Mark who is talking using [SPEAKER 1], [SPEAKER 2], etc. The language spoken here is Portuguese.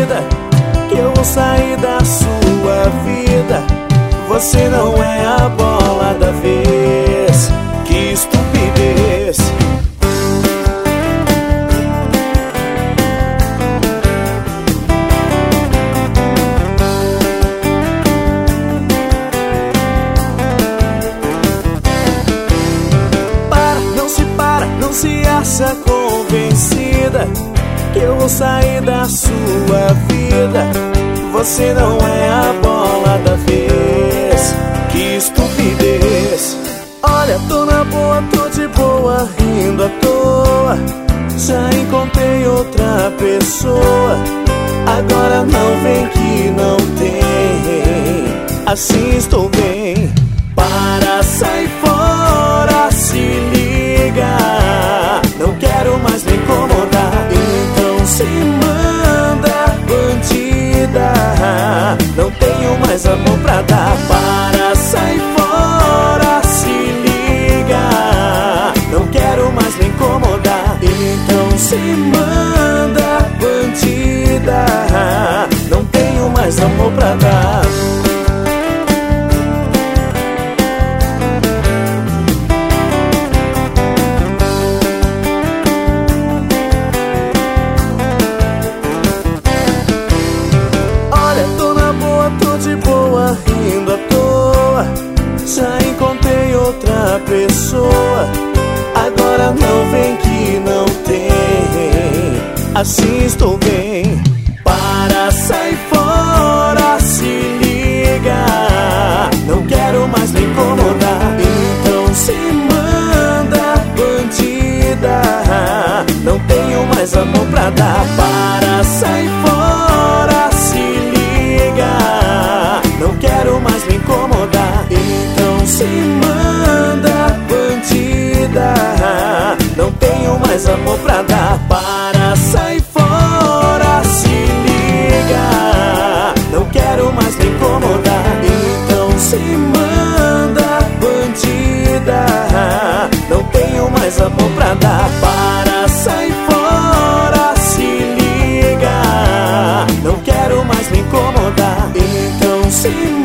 [SPEAKER 1] convencida que eu vou sair da sua vida. Você não é a bola da vez. Que estupidez. Não se acha convencida que eu vou sair da sua vida. Você não é a bola da vez. Que estupidez. Olha, tô na boa, tô de boa, rindo à toa. Já encontrei outra pessoa. Agora não vem que não tem. Assim estou bem. Para, sai fora, se liga. Não quero mais me incomodar. Então se manda, bandida. Não tenho mais amor pra dar. Para, sai fora, se liga. Não quero mais me incomodar. Então se manda, bandida. Não tenho mais amor pra dar. Rindo à toa, já encontrei outra pessoa. Agora não vem que não tem. Assim estou bem. Para, sai fora, se liga. Não quero mais me incomodar. Então se manda, bandida. Não tenho mais amor pra dar. Para, sai fora, se liga. Não quero mais me incomodar. Então se manda, bandida. Não tenho mais amor pra dar. Para, sai fora, se liga. Não quero mais me incomodar. Então se manda, bandida. Não tenho mais amor pra dar. Para, sai fora, se liga. Não quero mais me incomodar. Então se